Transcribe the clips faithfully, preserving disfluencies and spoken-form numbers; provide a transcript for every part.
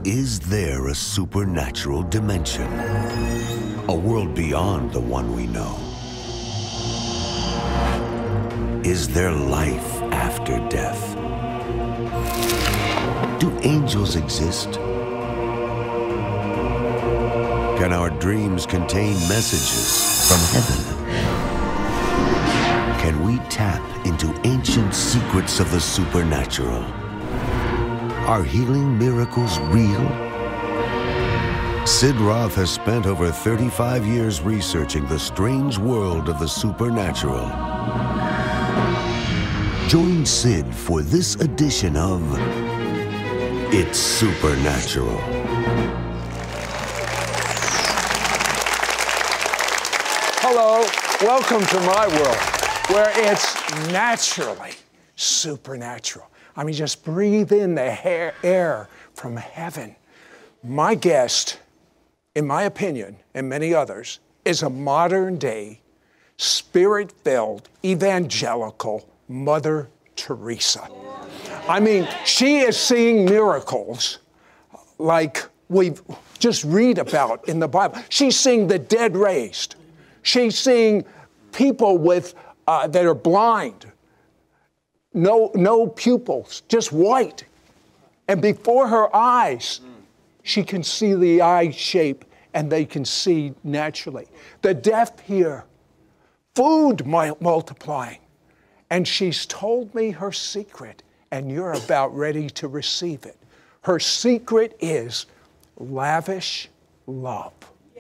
Is there a supernatural dimension? A world beyond the one we know? Is there life after death? Do angels exist? Can our dreams contain messages from heaven? Can we tap into ancient secrets of the supernatural? Are healing miracles real? Sid Roth has spent over thirty-five years researching the strange world of the supernatural. Join Sid for this edition of It's Supernatural. Hello, welcome to my world, where it's naturally supernatural. I mean, just breathe in the hair, air from heaven. My guest, in my opinion, and many others, is a modern-day, spirit-filled, evangelical Mother Teresa. I mean, she is seeing miracles like we just read about in the Bible. She's seeing the dead raised. She's seeing people with uh, that are blind, no, no pupils, just white. And before her eyes, she can see the eye shape and they can see naturally. The deaf hear, food multiplying. And she's told me her secret, and you're about ready to receive it. Her secret is lavish love.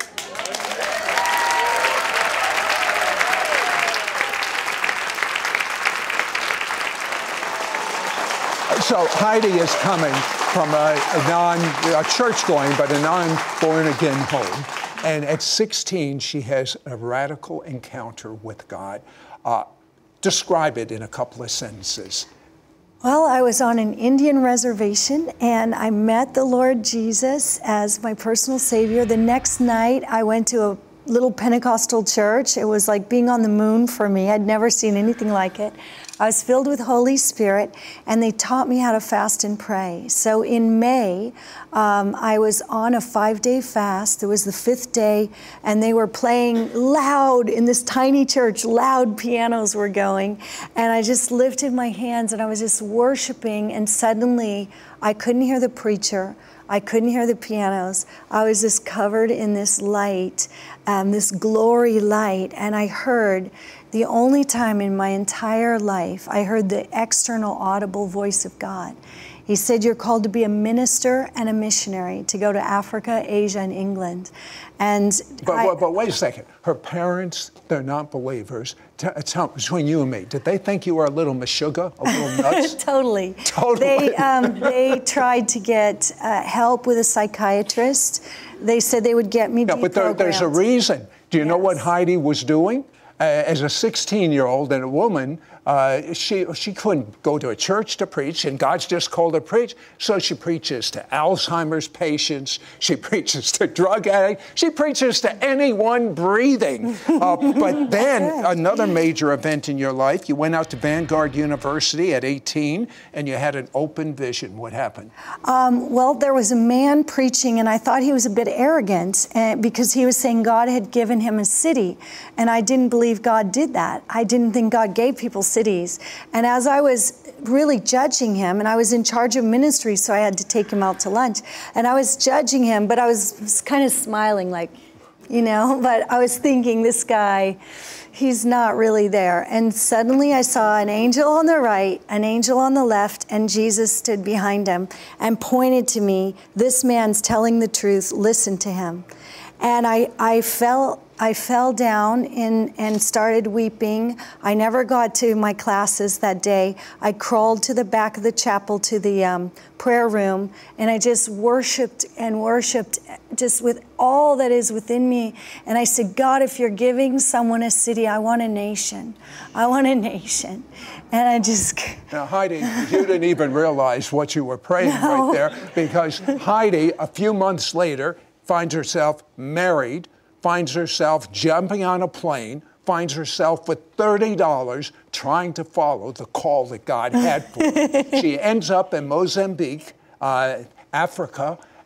So Heidi is coming from a, a non, a church-going, but a non-born-again home. And at sixteen, she has a radical encounter with God. Uh, describe it in a couple of sentences. Well, I was on an Indian reservation, and I met the Lord Jesus as my personal Savior. The next night, I went to a little Pentecostal church. It was like being on the moon for me. I'd never seen anything like it. I was filled with Holy Spirit, and they taught me how to fast and pray. So in May, um, I was on a five-day fast. It was the fifth day, and they were playing loud in this tiny church. Loud pianos were going, and I just lifted my hands, and I was just worshiping, and suddenly I couldn't hear the preacher. I couldn't hear the pianos. I was just covered in this light, um, this glory light, and I heard the only time in my entire life I heard the external audible voice of God. He said, you're called to be a minister and a missionary, to go to Africa, Asia, and England. And But, I, but, but wait a second. Her parents, they're not believers. T- tell, between you and me, did they think you were a little meshuggah, a little nuts? Totally. Totally. They, um, they tried to get uh, help with a psychiatrist. They said they would get me Yeah, but there, there's a reason. Do you yes. know what Heidi was doing? Uh, as a sixteen-year-old and a woman, uh, she she couldn't go to a church to preach, and God's just called her to preach. So she preaches to Alzheimer's patients. She preaches to drug addicts. She preaches to anyone breathing. Uh, but then another major event in your life, you went out to Vanguard University at eighteen, and you had an open vision. What happened? Um, well, there was a man preaching, and I thought he was a bit arrogant uh, because he was saying God had given him a city, and I didn't believe God did that. I didn't think God gave people cities. And as I was really judging him, and I was in charge of ministry, so I had to take him out to lunch, and I was judging him, but I was, was kind of smiling like, you know, but I was thinking, this guy, he's not really there. And suddenly I saw an angel on the right, an angel on the left, and Jesus stood behind him and pointed to me, this man's telling the truth, listen to him. And I, I fell I fell down in, and started weeping. I never got to my classes that day. I crawled to the back of the chapel to the um, prayer room, and I just worshiped and worshiped just with all that is within me. And I said, God, if you're giving someone a city, I want a nation. I want a nation. And I just... Now, Heidi, you didn't even realize what you were praying no. right there, because Heidi, a few months later, finds herself married, finds herself jumping on a plane, finds herself with thirty dollars trying to follow the call that God had for her. She ends up in Mozambique, uh, Africa,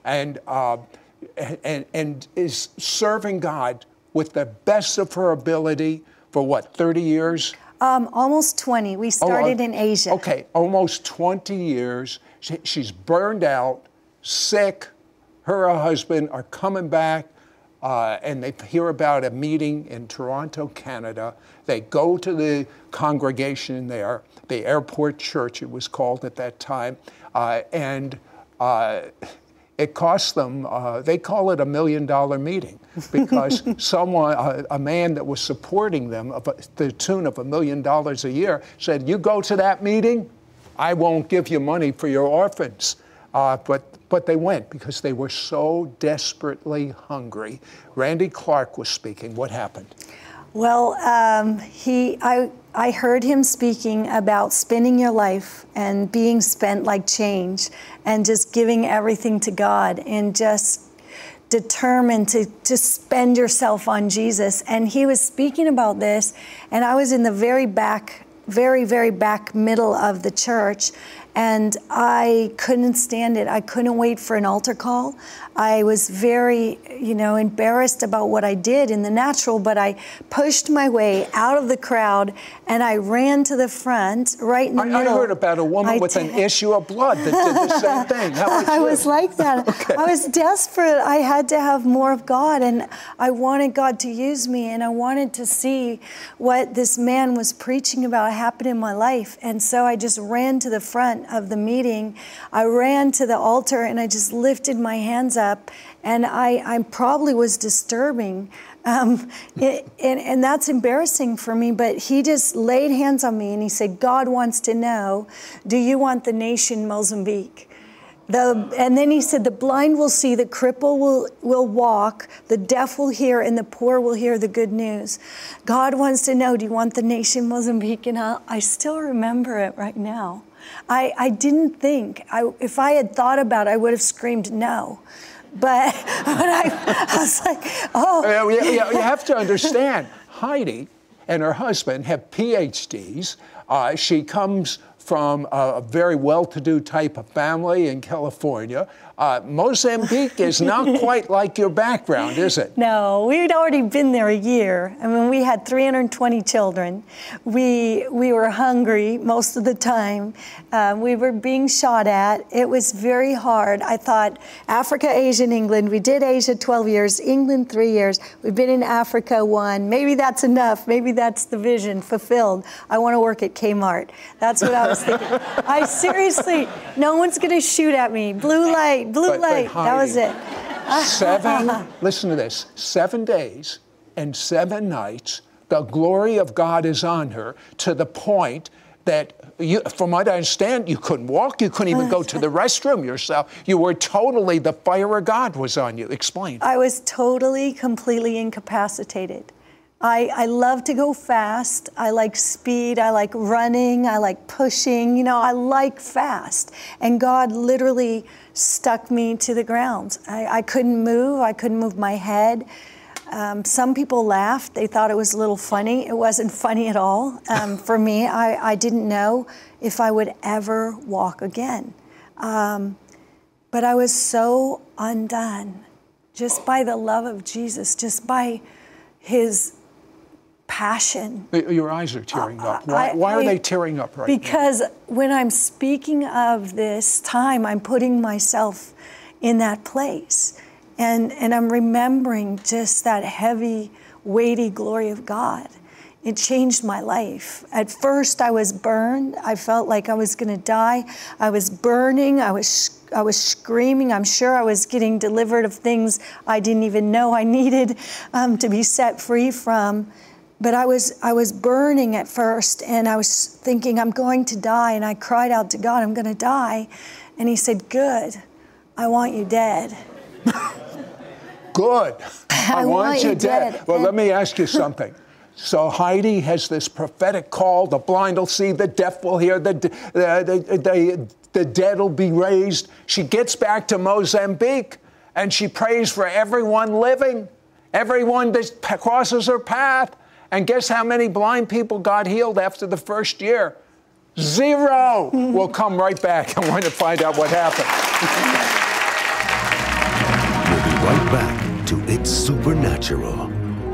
and, uh, and, and is serving God with the best of her ability for what, thirty years? Um, almost twenty. We started oh, uh, in Asia. Okay, almost twenty years. She, she's burned out, sick. Her and her husband are coming back, uh, and they hear about a meeting in Toronto, Canada. They go to the congregation there, the Airport Church it was called at that time, uh, and uh, it cost them, uh, they call it a million dollar meeting, because someone, uh, a man that was supporting them of a, the tune of a million dollars a year said, you go to that meeting, I won't give you money for your orphans. Uh, but, but they went because they were so desperately hungry. Randy Clark was speaking. What happened? Well, um, he, I, I heard him speaking about spending your life and being spent like change and just giving everything to God and just determined to, to spend yourself on Jesus. And he was speaking about this, and I was in the very back, very, very back middle of the church. And I couldn't stand it. I couldn't wait for an altar call. I was very, you know, embarrassed about what I did in the natural, but I pushed my way out of the crowd and I ran to the front, right in the I, middle. I heard about a woman I with did. an issue of blood that did the same thing. How was I you? was like that. Okay. I was desperate. I had to have more of God, and I wanted God to use me, and I wanted to see what this man was preaching about happen in my life. And so I just ran to the front of the meeting. I ran to the altar and I just lifted my hands up, and I, I probably was disturbing. Um, it, and, and that's embarrassing for me, but he just laid hands on me and he said, God wants to know, do you want the nation Mozambique? The, and then he said, the blind will see, the cripple will, will walk, the deaf will hear, and the poor will hear the good news. God wants to know, do you want the nation Mozambique? And I, I still remember it right now. I, I didn't think, I, if I had thought about it, I would have screamed no. But, but I, I was like, oh. You, you, you have to understand, Heidi and her husband have P H Ds. Uh, she comes from a very well-to-do type of family in California. Uh, Mozambique is not quite like your background, is it? No, we'd already been there a year. I mean, we had three hundred twenty children. We we were hungry most of the time. Uh, we were being shot at. It was very hard. I thought Africa, Asia, and England. We did Asia twelve years, England three years. We've been in Africa one. Maybe that's enough. Maybe that's the vision fulfilled. I want to work at Kmart. That's what I was thinking. I seriously, no one's going to shoot at me. Blue light. Blue but, light, but that was it. Seven, listen to this, seven days and seven nights, the glory of God is on her to the point that, you, from what I understand, you couldn't walk, you couldn't even go to the restroom yourself. You were totally, the fire of God was on you. Explain. I was totally, completely incapacitated. I, I love to go fast. I like speed. I like running. I like pushing. You know, I like fast. And God literally stuck me to the ground. I, I couldn't move. I couldn't move my head. Um, some people laughed. They thought it was a little funny. It wasn't funny at all. Um, for me, I, I didn't know if I would ever walk again. Um, but I was so undone just by the love of Jesus, just by his passion. Your eyes are tearing uh, up. Why, I, why are I, they tearing up right because now? Because when I'm speaking of this time, I'm putting myself in that place. And, and I'm remembering just that heavy, weighty glory of God. It changed my life. At first, I was burned. I felt like I was going to die. I was burning. I was I was screaming. I'm sure I was getting delivered of things I didn't even know I needed um, to be set free from. But I was I was burning at first, and I was thinking, I'm going to die. And I cried out to God, I'm going to die. And he said, good. I want you dead. Good. I, I want, want you you dead. dead. Well, let me ask you something. So Heidi has this prophetic call, the blind will see, the deaf will hear, the, the, the, the, the dead will be raised. She gets back to Mozambique, and she prays for everyone living, everyone that crosses her path. And guess how many blind people got healed after the first year? Zero. We'll come right back. I want to find out what happened. right back to It's Supernatural.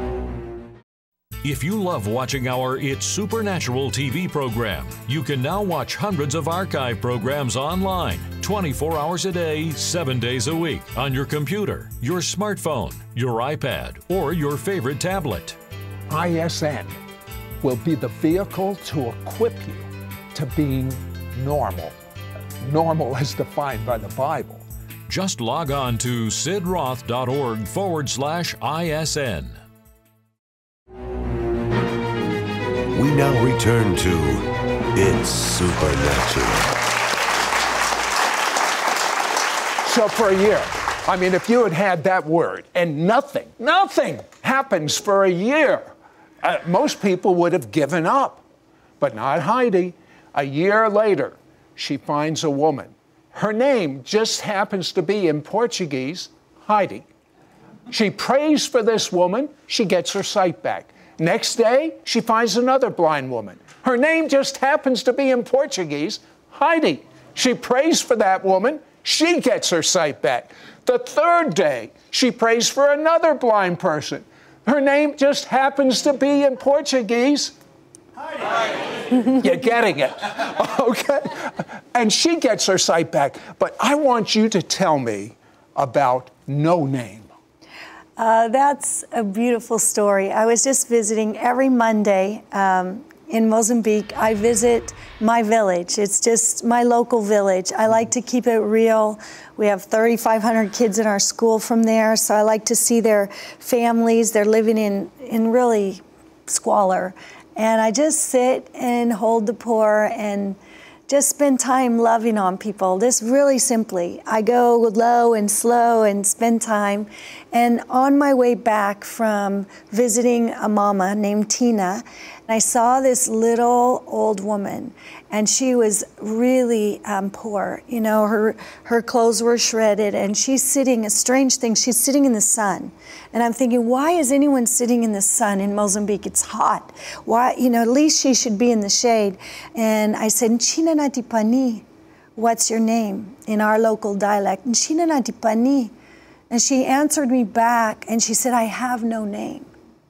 If you love watching our It's Supernatural T V program, you can now watch hundreds of archive programs online, twenty-four hours a day, seven days a week, on your computer, your smartphone, your iPad, or your favorite tablet. I S N will be the vehicle to equip you to being normal. Normal as defined by the Bible. Just log on to sidroth.org forward slash ISN. We now return to It's Supernatural. So for a year, I mean, if you had had that word and nothing, nothing happens for a year, uh, most people would have given up. But not Heidi. A year later, she finds a woman. Her name just happens to be in Portuguese, Heidi. She prays for this woman. She gets her sight back. Next day, she finds another blind woman. Her name just happens to be in Portuguese, Heidi. She prays for that woman. She gets her sight back. The third day, she prays for another blind person. Her name just happens to be in Portuguese, Heidi. You're getting it, okay? And she gets her sight back. But I want you to tell me about No Name. Uh, that's a beautiful story. I was just visiting every Monday um, in Mozambique. I visit my village. It's just my local village. I like to keep it real. We have thirty-five hundred kids in our school from there, so I like to see their families. They're living in, in really squalor. And I just sit and hold the poor and just spend time loving on people, just really simply. I go low and slow and spend time. And on my way back from visiting a mama named Tina, I saw this little old woman, and she was really um, poor. You know, her her clothes were shredded, and she's sitting, a strange thing, she's sitting in the sun. And I'm thinking, why is anyone sitting in the sun in Mozambique? It's hot. Why, you know, at least she should be in the shade. And I said, Nchina Natipani, what's your name? In our local dialect, Nchina Natipani. And she answered me back, and she said, I have no name.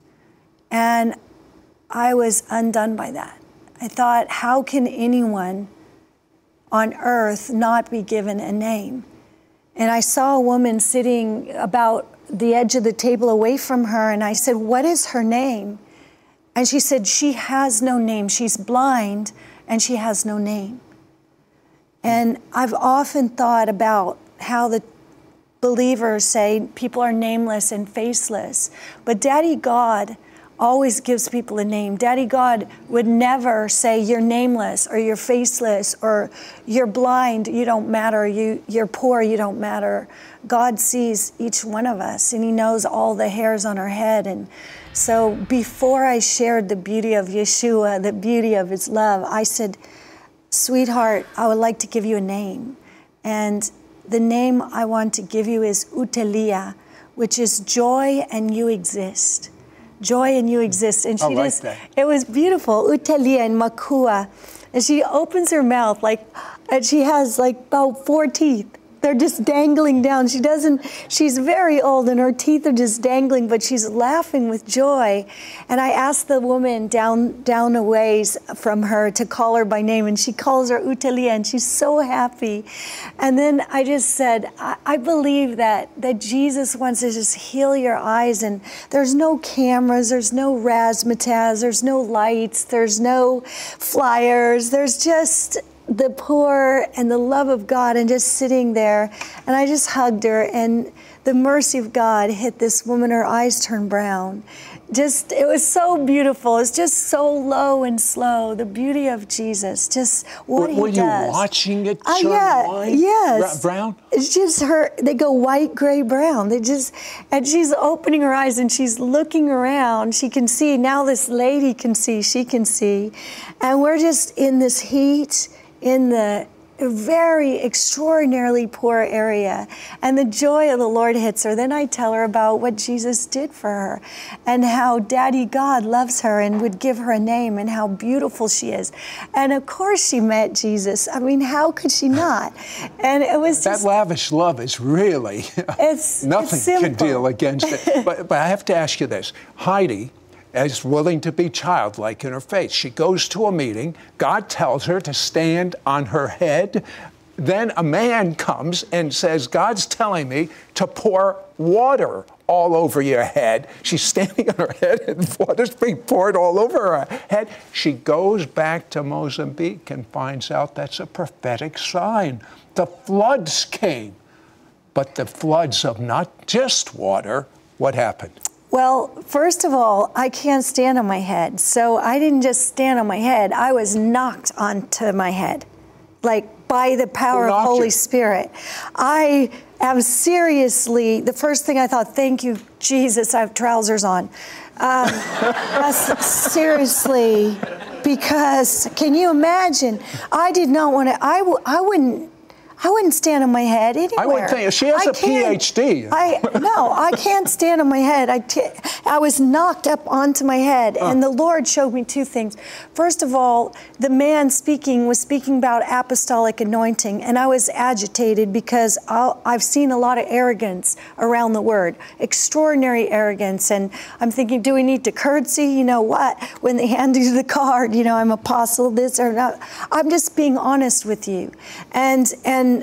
And I was undone by that. I thought, how can anyone on earth not be given a name? And I saw a woman sitting about the edge of the table away from her, and I said, what is her name? And she said, she has no name. She's blind, and she has no name. And I've often thought about how the believers say people are nameless and faceless, but Daddy God always gives people a name. Daddy God would never say you're nameless or you're faceless or you're blind, you don't matter, you, you're poor, you don't matter. God sees each one of us, and He knows all the hairs on our head. And so before I shared the beauty of Yeshua, the beauty of His love, I said, sweetheart, I would like to give you a name. And the name I want to give you is Utelia, which is joy and you exist. Joy and you exist. And she I like just, that. It was beautiful. Utelia in Makua. And she opens her mouth like, and she has like about four teeth. They're just dangling down. She doesn't, she's very old and her teeth are just dangling, but she's laughing with joy. And I asked the woman down down a ways from her to call her by name, and she calls her Utelia, and she's so happy. And then I just said, I, I believe that, that Jesus wants to just heal your eyes, and there's no cameras, there's no razzmatazz, there's no lights, there's no flyers, there's just the poor and the love of God, and just sitting there. And I just hugged her, and the mercy of God hit this woman. Her eyes turned brown. Just, it was so beautiful. It's just so low and slow. The beauty of Jesus, just what were, He were does. Were you watching it turn uh, yeah, white? Yes. Bra- brown? It's just her, they go white, gray, brown. They just, and she's opening her eyes and she's looking around. She can see. Now this lady can see, she can see. And we're just in this heat, in the a very extraordinarily poor area. And the joy of the Lord hits her. Then I tell her about what Jesus did for her and how Daddy God loves her and would give her a name and how beautiful she is. And of course she met Jesus. I mean, how could she not? And it was just, that lavish love is really, it's, nothing it's can deal against it. But, but I have to ask you this. Heidi is willing to be childlike in her faith. She goes to a meeting. God tells her to stand on her head. Then a man comes and says, God's telling me to pour water all over your head. She's standing on her head and water's being poured all over her head. She goes back to Mozambique and finds out that's a prophetic sign. The floods came, but the floods of not just water. What happened? Well, first of all, I can't stand on my head. So I didn't just stand on my head. I was knocked onto my head, like by the power of Holy Spirit. I am seriously, the first thing I thought, thank you, Jesus, I have trousers on. Um, that's seriously, because can you imagine? I did not want to, I, w- I wouldn't, I wouldn't stand on my head anywhere. I would think she has I a P H D. I no, I can't stand on my head. I, t- I was knocked up onto my head, uh. and the Lord showed me two things. First of all, the man speaking was speaking about apostolic anointing, and I was agitated because I'll, I've seen a lot of arrogance around the word, extraordinary arrogance, and I'm thinking, do we need to curtsy? You know what? When they hand you the card, you know, I'm apostle this or not. I'm just being honest with you, and and.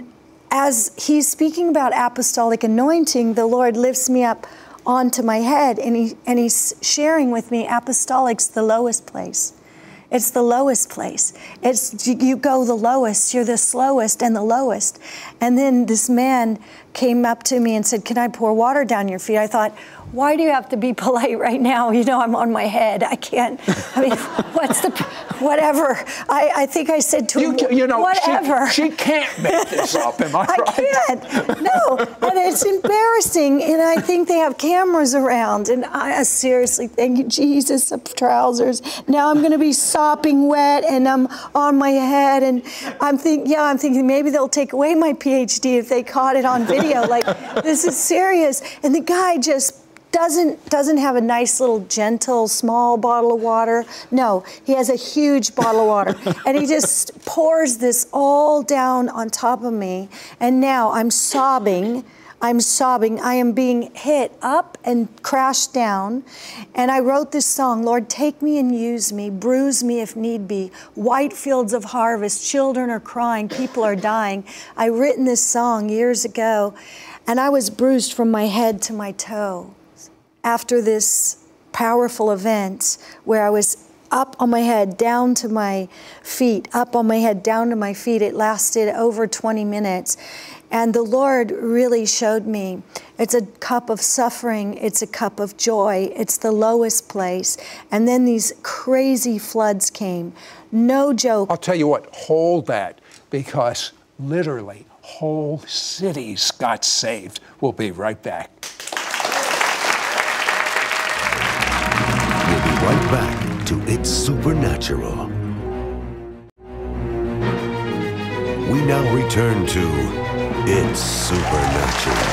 As he's speaking about apostolic anointing, the Lord lifts me up onto my head, and he and he's sharing with me apostolic's the lowest place. It's the lowest place. It's you go the lowest, you're the slowest and the lowest. And then this man came up to me and said, "Can I pour water down your feet?" I thought, why do you have to be polite right now? You know, I'm on my head. I can't, I mean, what's the, whatever. I, I think I said to you, him, you know, whatever. She, she can't make this up, am I right? I can't, no. And it's embarrassing, and I think they have cameras around. And I, I seriously, thank you, Jesus, of trousers. Now I'm going to be sopping wet, and I'm on my head, and I'm thinking, yeah, I'm thinking maybe they'll take away my P H D if they caught it on video. Like, this is serious. And the guy just doesn't doesn't have a nice little gentle small bottle of water. No, he has a huge bottle of water, and he just pours this all down on top of me. And now I'm sobbing. I'm sobbing. I am being hit up and crashed down. And I wrote this song, Lord, take me and use me, bruise me if need be. White fields of harvest, children are crying, people are dying. I written this song years ago, and I was bruised from my head to my toe after this powerful event where I was up on my head, down to my feet, up on my head, down to my feet. It lasted over twenty minutes. And the Lord really showed me it's a cup of suffering, it's a cup of joy, it's the lowest place. And then these crazy floods came. No joke. I'll tell you what, hold that, because literally whole cities got saved. We'll be right back. We'll be right back to It's Supernatural. We now return to It's Supernatural.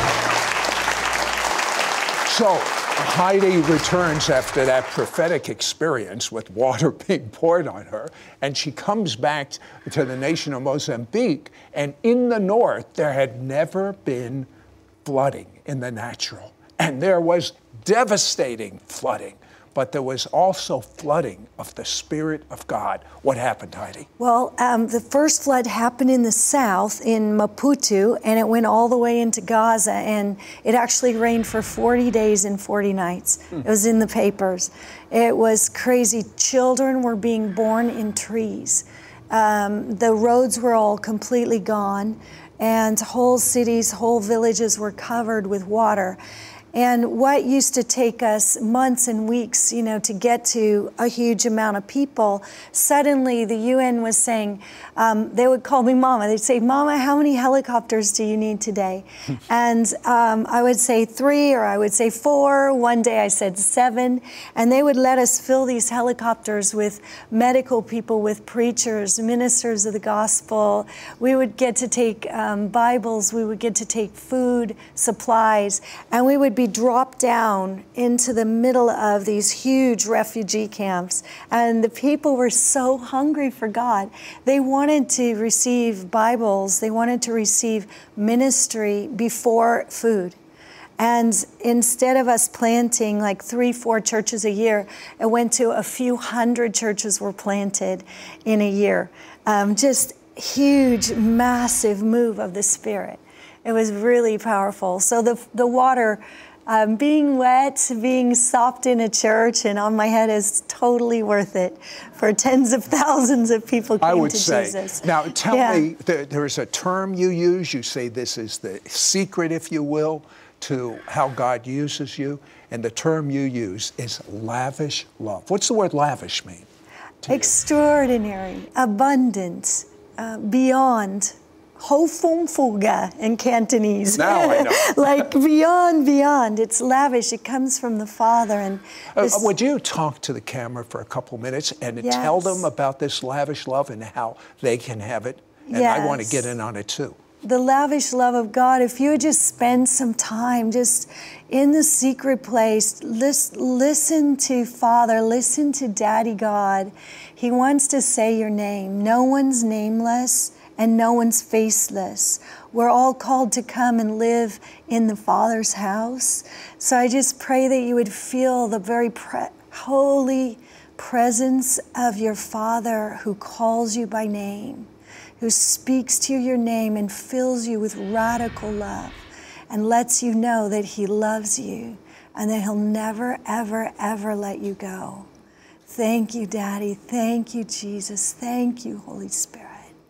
So, Heidi returns after that prophetic experience with water being poured on her, and she comes back to the nation of Mozambique, and in the north, there had never been flooding in the natural, and there was devastating flooding. But there was also flooding of the Spirit of God. What happened, Heidi? Well, um, the first flood happened in the south, in Maputo, and it went all the way into Gaza, and it actually rained for forty days and forty nights. Hmm. It was in the papers. It was crazy. Children were being born in trees. Um, the roads were all completely gone, and whole cities, whole villages were covered with water. And what used to take us months and weeks, you know, to get to a huge amount of people, suddenly the U N was saying, um, they would call me Mama. They'd say, Mama, how many helicopters do you need today? And um, I would say three, or I would say four. One day I said seven. And they would let us fill these helicopters with medical people, with preachers, ministers of the gospel. We would get to take um, Bibles. We would get to take food, supplies, and we would be dropped down into the middle of these huge refugee camps. And the people were so hungry for God. They wanted to receive Bibles. They wanted to receive ministry before food. And instead of us planting like three, four churches a year, it went to a few hundred churches were planted in a year. Um, just huge, massive move of the Spirit. It was really powerful. So the the water, um, being wet, being sopped in a church and on my head is totally worth it for tens of thousands of people came I would to say. Jesus. Now, tell Yeah. me, there, there is a term you use. You say this is the secret, if you will, to how God uses you. And the term you use is lavish love. What's the word lavish mean to you? Extraordinary, abundant, uh, beyond. Ho fung fuga in Cantonese. Now I know. Like beyond, beyond. It's lavish. It comes from the Father. And Uh, this- would you talk to the camera for a couple minutes and tell Yes. them about this lavish love and how they can have it? And I want to Yes. get in on it too. the lavish love of God, if you would just spend some time just in the secret place, lis- listen to Father, listen to Daddy God. He wants to say your name. No one's nameless and no one's faceless. We're all called to come and live in the Father's house. So I just pray that you would feel the very pre- holy presence of your Father who calls you by name, who speaks to your name and fills you with radical love and lets you know that He loves you and that He'll never, ever, ever let you go. Thank you, Daddy. Thank you, Jesus. Thank you, Holy Spirit.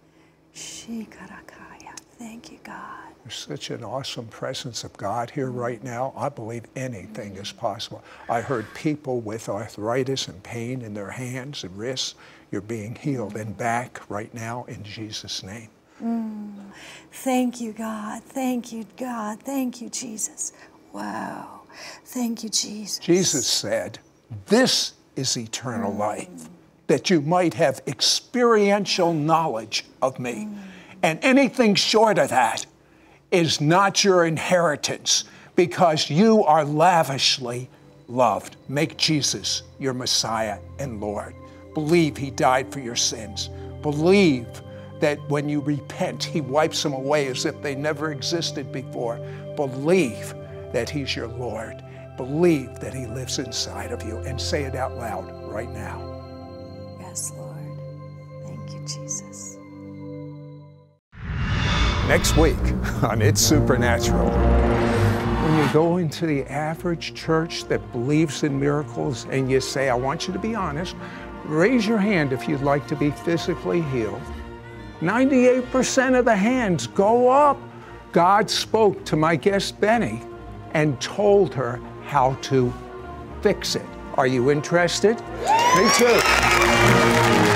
Shikarakaya. Thank you, God. There's such an awesome presence of God here right now. I believe anything is possible. I heard people with arthritis and pain in their hands and wrists. You're being healed and back right now in Jesus' name. Mm. Thank you, God. Thank you, God. Thank you, Jesus. Wow. Thank you, Jesus. Jesus said, this is eternal mm. life, that you might have experiential knowledge of me. Mm. And anything short of that is not your inheritance, because you are lavishly loved. Make Jesus your Messiah and Lord. Believe He died for your sins. Believe that when you repent, He wipes them away as if they never existed before. Believe that He's your Lord. Believe that He lives inside of you, and say it out loud right now. Yes, Lord. Thank you, Jesus. Next week on It's Supernatural, when you go into the average church that believes in miracles and you say, I want you to be honest, raise your hand if you'd like to be physically healed. ninety-eight percent of the hands go up. God spoke to my guest Benny and told her how to fix it. Are you interested? Me too.